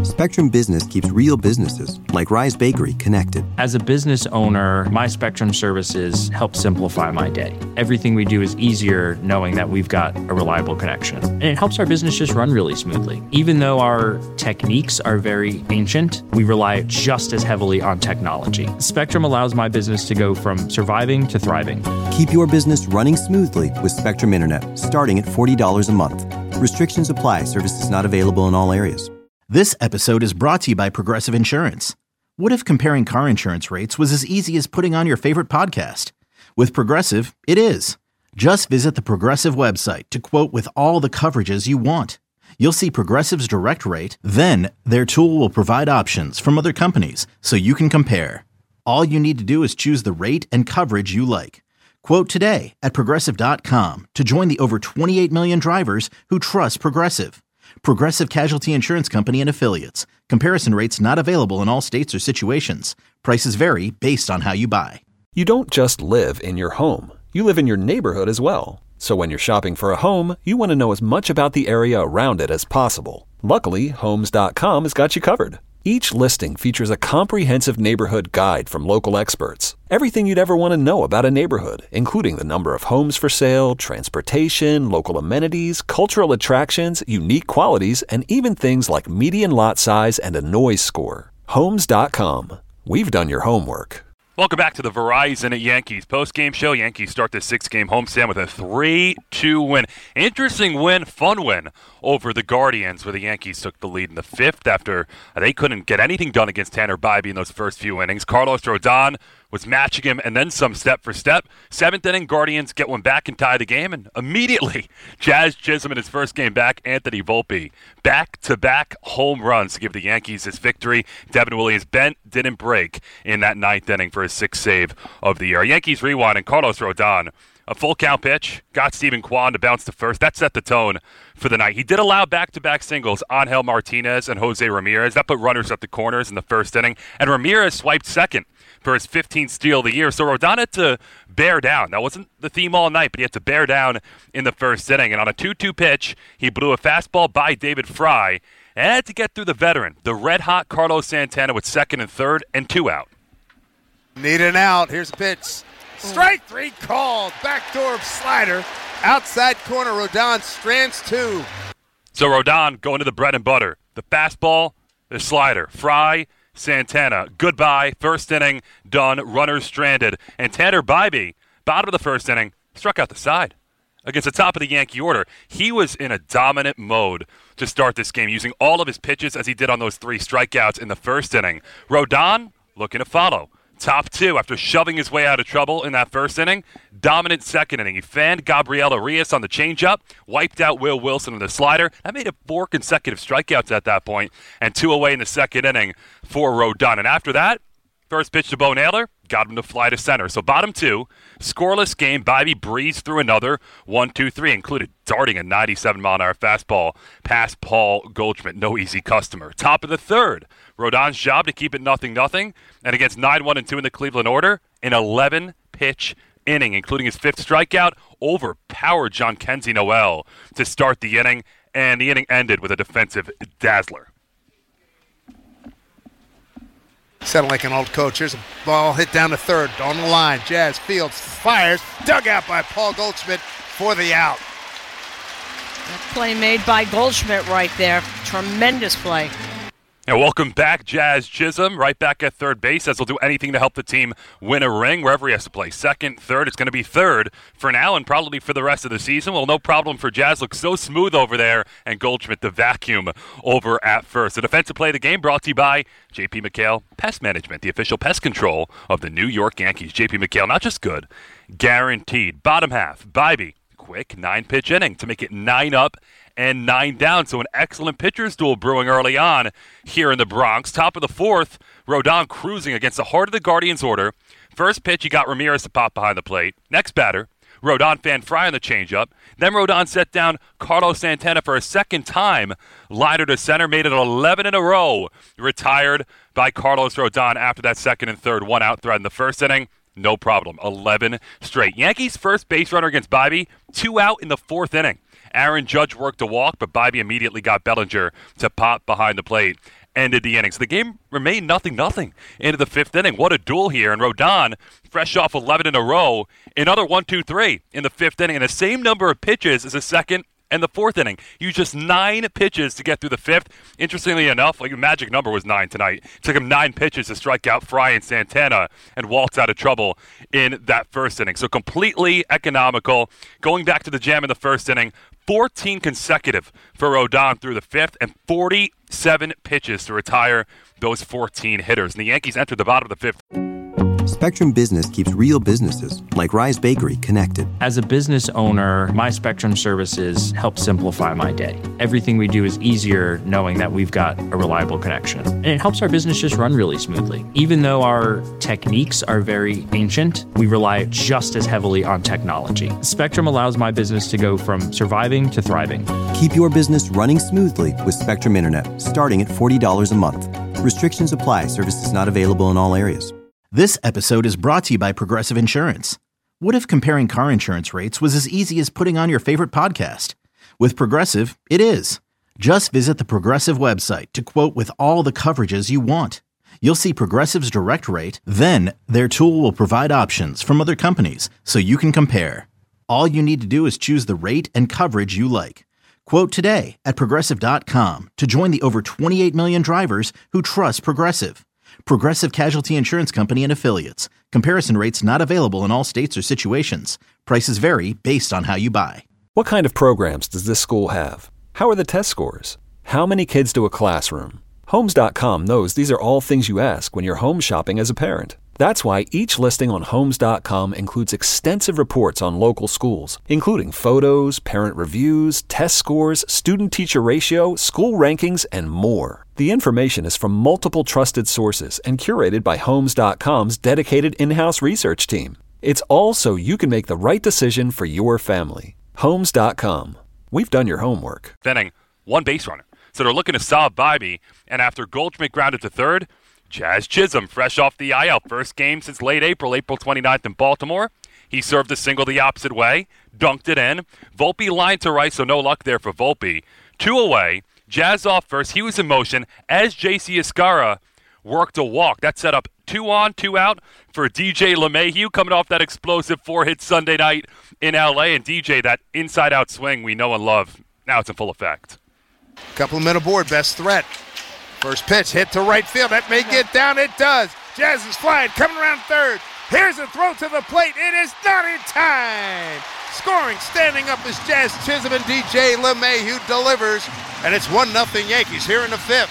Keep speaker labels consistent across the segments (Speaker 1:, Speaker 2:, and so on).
Speaker 1: Spectrum Business keeps real businesses, like Rise Bakery, connected.
Speaker 2: As a business owner, my Spectrum services help simplify my day. Everything we do is easier knowing that we've got a reliable connection. And it helps our business just run really smoothly. Even though our techniques are very ancient, we rely just as heavily on technology. Spectrum allows my business to go from surviving to thriving.
Speaker 1: Keep your business running smoothly with Spectrum Internet, starting at $40 a month. Restrictions apply. Services not available in all areas.
Speaker 3: This episode is brought to you by Progressive Insurance. What if comparing car insurance rates was as easy as putting on your favorite podcast? With Progressive, it is. Just visit the Progressive website to quote with all the coverages you want. You'll see Progressive's direct rate, then their tool will provide options from other companies so you can compare. All you need to do is choose the rate and coverage you like. Quote today at Progressive.com to join the over 28 million drivers who trust Progressive. Progressive Casualty Insurance Company and Affiliates. Comparison rates not available in all states or situations. Prices vary based on how you buy.
Speaker 4: You don't just live in your home. You live in your neighborhood as well. So when you're shopping for a home, you want to know as much about the area around it as possible. Luckily, Homes.com has got you covered. Each listing features a comprehensive neighborhood guide from local experts. Everything you'd ever want to know about a neighborhood, including the number of homes for sale, transportation, local amenities, cultural attractions, unique qualities, and even things like median lot size and a noise score. Homes.com. We've done your homework.
Speaker 5: Welcome back to the Verizon Yankees postgame show. Yankees start the 6-game homestand with a 3-2 win. Interesting win, fun win over the Guardians, where the Yankees took the lead in the 5th after they couldn't get anything done against Tanner Bybee in those first few innings. Carlos Rodon was matching him and then some step for step. 7th inning, Guardians get one back and tie the game, and immediately Jazz Chisholm in his first game back, Anthony Volpe, back-to-back home runs to give the Yankees this victory. Devin Williams bent, didn't break in that 9th inning for his 6th save of the year. Yankees rewind, and Carlos Rodon, a full count pitch, got Steven Kwan to bounce to first. That set the tone for the night. He did allow back-to-back singles, Angel Martinez and Jose Ramirez. That put runners at the corners in the first inning, and Ramirez swiped second for his 15th steal of the year. So Rodon had to bear down. That wasn't the theme all night, but he had to bear down in the first inning. And on a 2-2 pitch, he blew a fastball by David Fry and had to get through the veteran, the red-hot Carlos Santana, with 2nd and 3rd and 2 out.
Speaker 6: Need an out. Here's a pitch. Strike 3 called. Backdoor slider. Outside corner. Rodon strands 2.
Speaker 5: So Rodon going to the bread and butter. The fastball, the slider. Fry, Santana, goodbye. First inning, done. Runners stranded. And Tanner Bybee, bottom of the first inning, struck out the side against the top of the Yankee order. He was in a dominant mode to start this game, using all of his pitches as he did on those 3 strikeouts in the first inning. Rodon looking to follow. Top 2 after shoving his way out of trouble in that first inning. Dominant second inning. He fanned Gabriel Arias on the changeup, wiped out Will Wilson on the slider. That made it 4 consecutive strikeouts at that point, and 2 away in the second inning for Rodon. And after that, first pitch to Bo Naylor, got him to fly to center. So bottom 2, scoreless game. Bybee breezed through another 1-2-3, included darting a 97-mile-an-hour fastball past Paul Goldschmidt. No easy customer. Top of the 3rd, Rodon's job to keep it 0-0, and against 9-1-2 in the Cleveland order, an 11-pitch inning, including his 5th strikeout, overpowered Jhonkensy Noel to start the inning, and the inning ended with a defensive dazzler.
Speaker 6: Sounded like an old coach. Here's a ball hit down to 3rd on the line. Jazz Fields fires. Dug out by Paul Goldschmidt for the out.
Speaker 7: That play made by Goldschmidt right there. Tremendous play.
Speaker 5: And welcome back, Jazz Chisholm, right back at third base, as he'll do anything to help the team win a ring wherever he has to play. 2nd, 3rd, it's going to be 3rd for now and probably for the rest of the season. Well, no problem for Jazz. Looks so smooth over there. And Goldschmidt, the vacuum over at first. The defensive play of the game brought to you by J.P. McHale Pest Management, the official pest control of the New York Yankees. J.P. McHale, not just good, guaranteed. Bottom half, Bybee, quick 9-pitch inning to make it 9 up and 9 down. So an excellent pitcher's duel brewing early on here in the Bronx. Top of the 4th, Rodon cruising against the heart of the Guardians order. First pitch, he got Ramirez to pop behind the plate. Next batter, Rodon fanned Fry on the changeup. Then Rodon set down Carlos Santana for a 2nd time. Liner to center, made it 11 in a row. Retired by Carlos Rodon after that 2nd and 3rd 1-out threat in the first inning. No problem. 11 straight. Yankees' first base runner against Bybee, 2 out in the 4th inning. Aaron Judge worked a walk, but Bibee immediately got Bellinger to pop behind the plate. Ended the inning. So the game remained 0-0 into the fifth inning. What a duel here. And Rodon, fresh off 11 in a row, another 1-2-3 in the fifth inning. And the same number of pitches as the second and the fourth inning. Used just 9 pitches to get through the fifth. Interestingly enough, like the magic number was 9 tonight. It took him 9 pitches to strike out Fry and Santana and waltz out of trouble in that first inning. So completely economical. Going back to the jam in the first inning, 14 consecutive for Rodon through the fifth and 47 pitches to retire those 14 hitters. And the Yankees entered the bottom of the fifth.
Speaker 1: Spectrum Business keeps real businesses, like Rise Bakery, connected.
Speaker 2: As a business owner, my Spectrum services help simplify my day. Everything we do is easier knowing that we've got a reliable connection. And it helps our business just run really smoothly. Even though our techniques are very ancient, we rely just as heavily on technology. Spectrum allows my business to go from surviving to thriving.
Speaker 1: Keep your business running smoothly with Spectrum Internet, starting at $40 a month. Restrictions apply. Services not available in all areas.
Speaker 3: This episode is brought to you by Progressive Insurance. What if comparing car insurance rates was as easy as putting on your favorite podcast? With Progressive, it is. Just visit the Progressive website to quote with all the coverages you want. You'll see Progressive's direct rate, then their tool will provide options from other companies so you can compare. All you need to do is choose the rate and coverage you like. Quote today at Progressive.com to join the over 28 million drivers who trust Progressive. Progressive Casualty Insurance Company and Affiliates. Comparison rates not available in all states or situations. Prices vary based on how you buy.
Speaker 4: What kind of programs does this school have? How are the test scores? How many kids do a classroom? Homes.com knows these are all things you ask when you're home shopping as a parent. That's why each listing on Homes.com includes extensive reports on local schools, including photos, parent reviews, test scores, student-teacher ratio, school rankings, and more. The information is from multiple trusted sources and curated by Homes.com's dedicated in-house research team. It's all so you can make the right decision for your family. Homes.com. We've done your homework.
Speaker 5: Inning, 1 base runner. So they're looking to solve Bibee, and after Goldschmidt grounded to third, Jazz Chisholm, fresh off the IL, first game since late April 29th in Baltimore. He served a single the opposite way, dunked it in. Volpe lined to right, so no luck there for Volpe. 2 away, Jazz off first. He was in motion as J.C. Escara worked a walk. That set up 2 on, 2 out for DJ LeMahieu, coming off that explosive 4-hit Sunday night in L.A. And DJ, that inside-out swing we know and love, now it's in full effect.
Speaker 6: Couple of men aboard, best threat. First pitch hit to right field. That may get down. It does. Jazz is flying, coming around third. Here's a throw to the plate. It is not in time. Scoring, standing up is Jazz Chisholm, and DJ LeMahieu delivers. And it's 1-0 Yankees here in the fifth.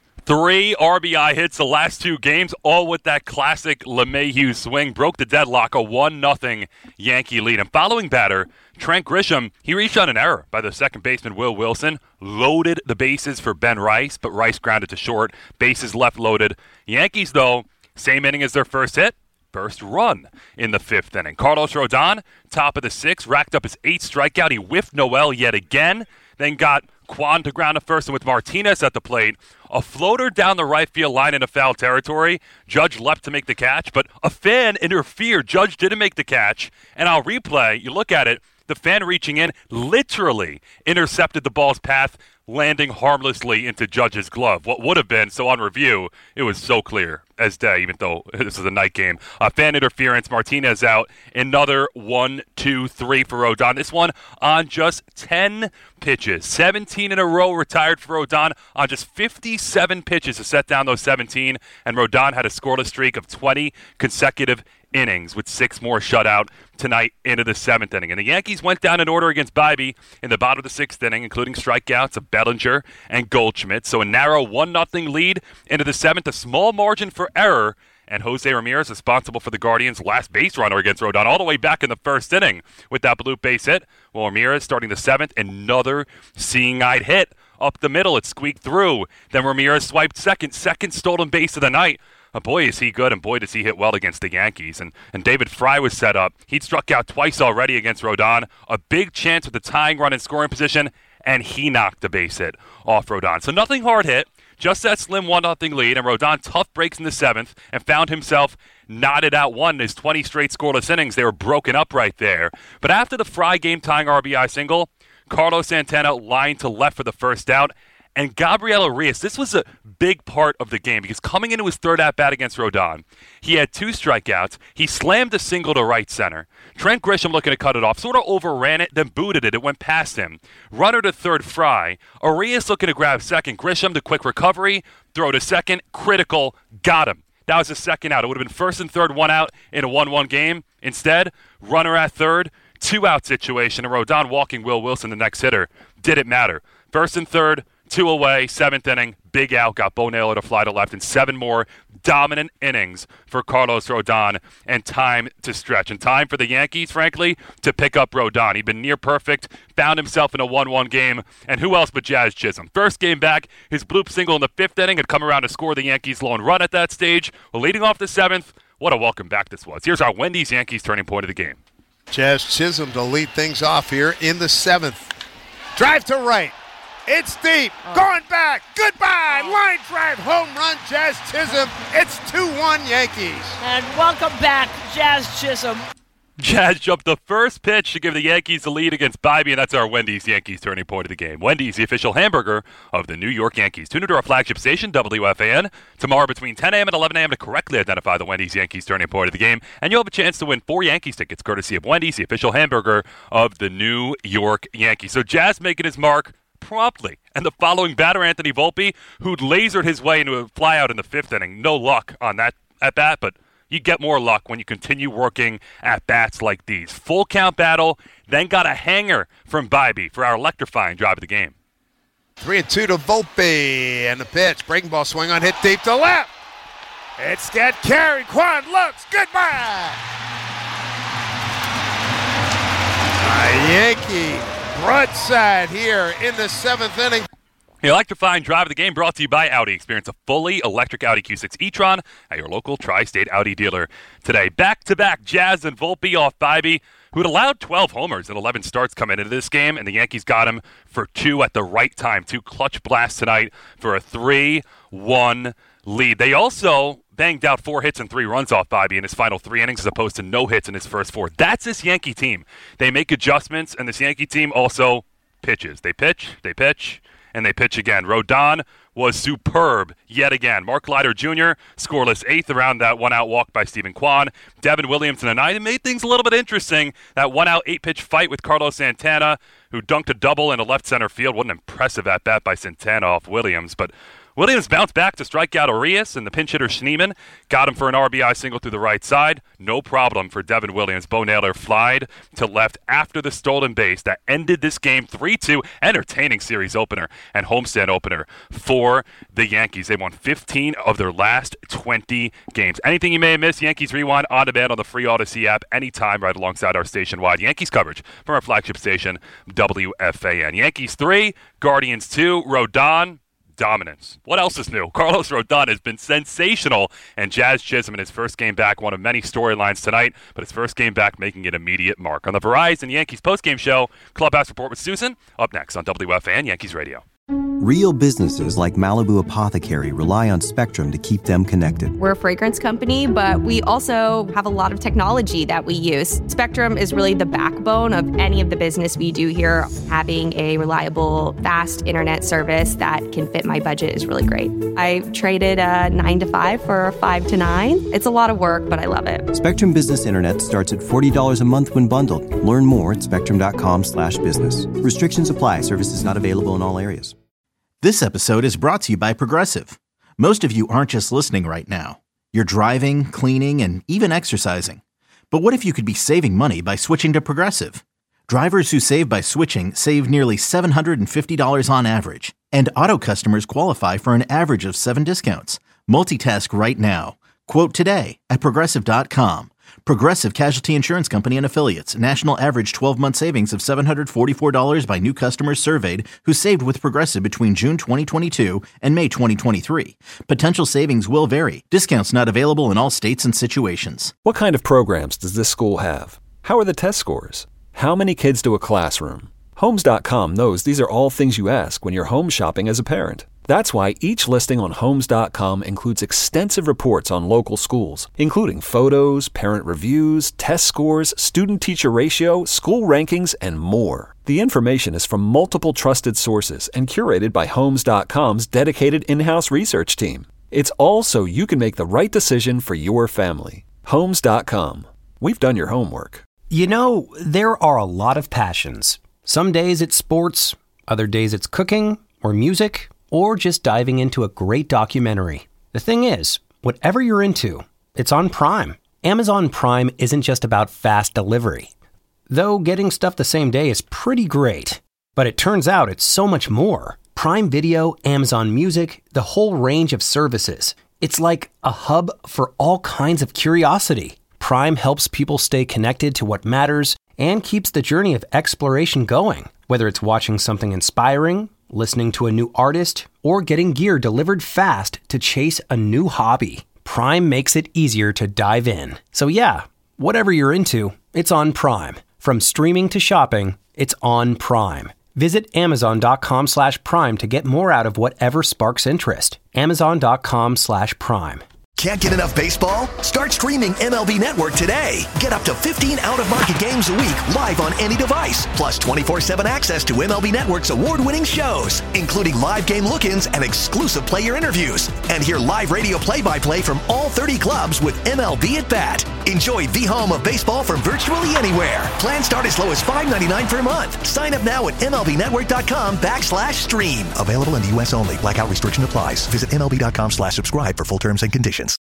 Speaker 5: 3 RBI hits the last 2 games, all with that classic LeMahieu swing. Broke the deadlock, a 1-0 Yankee lead. And following batter, Trent Grisham, he reached on an error by the second baseman Will Wilson. Loaded the bases for Ben Rice, but Rice grounded to short. Bases left loaded. Yankees, though, same inning as their first hit. First run in the fifth inning. Carlos Rodon, top of the 6th, racked up his 8th strikeout. He whiffed Noel yet again. Then got Kwan to ground to first, and with Martinez at the plate, a floater down the right field line into foul territory. Judge leapt to make the catch, but a fan interfered. Judge didn't make the catch. And I'll replay. You look at it. The fan reaching in literally intercepted the ball's path, landing harmlessly into Judge's glove. What would have been, so on review, it was so clear as day, even though this is a night game. Fan interference, Martinez out. Another 1, 2, 3 for Rodon. This one on just 10 pitches. 17 in a row retired for Rodon on just 57 pitches to set down those 17. And Rodon had a scoreless streak of 20 consecutive innings with 6 more shutout tonight into the 7th inning. And the Yankees went down in order against Bibee in the bottom of the 6th inning, including strikeouts of Bellinger and Goldschmidt. So a narrow 1-0 lead into the 7th, a small margin for error. And Jose Ramirez responsible for the Guardians' last base runner against Rodon all the way back in the first inning with that bloop base hit. Well, Ramirez starting the 7th, another seeing-eyed hit up the middle. It squeaked through. Then Ramirez swiped second stolen base of the night. Boy, is he good, and boy, does he hit well against the Yankees. And David Fry was set up. He'd struck out twice already against Rodon. A big chance with the tying run in scoring position, and he knocked the base hit off Rodon. So nothing hard hit, just that slim 1-0 lead, and Rodon tough breaks in the 7th and found himself knotted out one in his 20 straight scoreless innings. They were broken up right there. But after the Fry game-tying RBI single, Carlos Santana lined to left for the first out. And Gabriel Arias, this was a big part of the game because coming into his third at-bat against Rodon, he had 2 strikeouts. He slammed a single to right center. Trent Grisham looking to cut it off, sort of overran it, then booted it. It went past him. Runner to third, Fry. Arias looking to grab second. Grisham, the quick recovery, throw to second, critical, got him. That was the second out. It would have been first and third, 1 out in a 1-1 game. Instead, runner at third, 2-out situation, and Rodon walking Will Wilson, the next hitter. Didn't matter. First and third, 2 away, 7th inning, big out, got Bo Naylor to fly to left, and 7 more dominant innings for Carlos Rodon, and time to stretch. And time for the Yankees, frankly, to pick up Rodon. He'd been near perfect, found himself in a 1-1 game, and who else but Jazz Chisholm? First game back, his bloop single in the 5th inning had come around to score the Yankees' lone run at that stage. Well, leading off the 7th, what a welcome back this was. Here's our Wendy's Yankees turning point of the game.
Speaker 6: Jazz Chisholm to lead things off here in the 7th. Drive to right. It's deep. Going back. Goodbye. Line drive. Home run. Jazz Chisholm. It's 2-1 Yankees.
Speaker 7: And welcome back, Jazz Chisholm.
Speaker 5: Jazz jumped the first pitch to give the Yankees the lead against Bybee, and that's our Wendy's Yankees turning point of the game. Wendy's, the official hamburger of the New York Yankees. Tune into our flagship station, WFAN, tomorrow between 10 a.m. and 11 a.m. to correctly identify the Wendy's Yankees turning point of the game, and you'll have a chance to win 4 Yankees tickets, courtesy of Wendy's, the official hamburger of the New York Yankees. So Jazz making his mark promptly. And the following batter, Anthony Volpe, who'd lasered his way into a flyout in the 5th inning. No luck on that at bat, but you get more luck when you continue working at bats like these. Full count battle, then got a hanger from Bybee for our electrifying drive of the game.
Speaker 6: 3-2 to Volpe, and the pitch. Breaking ball swing on, hit deep to left. It's got carried. Quan looks. Goodbye. A Yankee broadside here in the 7th inning.
Speaker 5: The electrifying drive of the game brought to you by Audi. Experience a fully electric Audi Q6 e-tron at your local Tri-State Audi dealer today. Back-to-back Jazz and Volpe off Bybee, who had allowed 12 homers and 11 starts coming into this game, and the Yankees got him for 2 at the right time. 2 clutch blasts tonight for a 3-1 lead. They also banged out 4 hits and 3 runs off Bybee in his final 3 innings as opposed to no hits in his first 4. That's this Yankee team. They make adjustments, and this Yankee team also pitches. They pitch, and they pitch again. Rodon was superb yet again. Mark Leiter Jr. scoreless 8th around that 1-out walk by Stephen Kwan. Devin Williams in the 9th. It made things a little bit interesting. That 1-out 8-pitch fight with Carlos Santana, who dunked a double in a left center field. What an impressive at-bat by Santana off Williams. But Williams bounced back to strike out Arias, and the pinch hitter Schneemann got him for an RBI single through the right side. No problem for Devin Williams. Bo Naylor flied to left after the stolen base that ended this game 3-2. Entertaining series opener and homestand opener for the Yankees. They won 15 of their last 20 games. Anything you may have missed, Yankees Rewind on demand on the free Odyssey app anytime right alongside our station-wide Yankees coverage from our flagship station, WFAN. Yankees 3, Guardians 2, Rodon. Dominance. What else is new? Carlos Rodon has been sensational, and Jazz Chisholm in his first game back, one of many storylines tonight, but his first game back making an immediate mark. On the Verizon Yankees postgame show, Clubhouse Report with Susan, up next on WFAN Yankees Radio.
Speaker 1: Real businesses like Malibu Apothecary rely on Spectrum to keep them connected.
Speaker 8: We're a fragrance company, but we also have a lot of technology that we use. Spectrum is really the backbone of any of the business we do here. Having a reliable, fast internet service that can fit my budget is really great. I traded a 9 to 5 for a 5 to 9. It's a lot of work, but I love it.
Speaker 1: Spectrum Business Internet starts at $40 a month when bundled. Learn more at spectrum.com/business. Restrictions apply. Services not available in all areas.
Speaker 3: This episode is brought to you by Progressive. Most of you aren't just listening right now. You're driving, cleaning, and even exercising. But what if you could be saving money by switching to Progressive? Drivers who save by switching save nearly $750 on average. And auto customers qualify for an average of 7 discounts. Multitask right now. Quote today at Progressive.com. Progressive Casualty Insurance Company and Affiliates. National average 12-month savings of $744 by new customers surveyed who saved with Progressive between June 2022 and May 2023. Potential savings will vary. Discounts not available in all states and situations.
Speaker 4: What kind of programs does this school have? How are the test scores? How many kids do a classroom? Homes.com knows these are all things you ask when you're home shopping as a parent. That's why each listing on Homes.com includes extensive reports on local schools, including photos, parent reviews, test scores, student-teacher ratio, school rankings, and more. The information is from multiple trusted sources and curated by Homes.com's dedicated in-house research team. It's all so you can make the right decision for your family. Homes.com. We've done your homework.
Speaker 9: You know, there are a lot of passions. Some days it's sports, other days it's cooking or music, or just diving into a great documentary. The thing is, whatever you're into, it's on Prime. Amazon Prime isn't just about fast delivery. Though getting stuff the same day is pretty great. But it turns out it's so much more. Prime Video, Amazon Music, the whole range of services. It's like a hub for all kinds of curiosity. Prime helps people stay connected to what matters and keeps the journey of exploration going. Whether it's watching something inspiring, listening to a new artist, or getting gear delivered fast to chase a new hobby, Prime makes it easier to dive in. So yeah, whatever you're into, it's on Prime. From streaming to shopping, it's on Prime. Visit Amazon.com/Prime to get more out of whatever sparks interest. Amazon.com/Prime.
Speaker 10: Can't get enough baseball? Start streaming MLB Network today. Get up to 15 out-of-market games a week live on any device. Plus 24/7 access to MLB Network's award-winning shows, including live game look-ins and exclusive player interviews. And hear live radio play-by-play from all 30 clubs with MLB at Bat. Enjoy the home of baseball from virtually anywhere. Plans start as low as $5.99 per month. Sign up now at MLBnetwork.com/stream. Available in the U.S. only. Blackout restriction applies. Visit MLB.com/subscribe for full terms and conditions.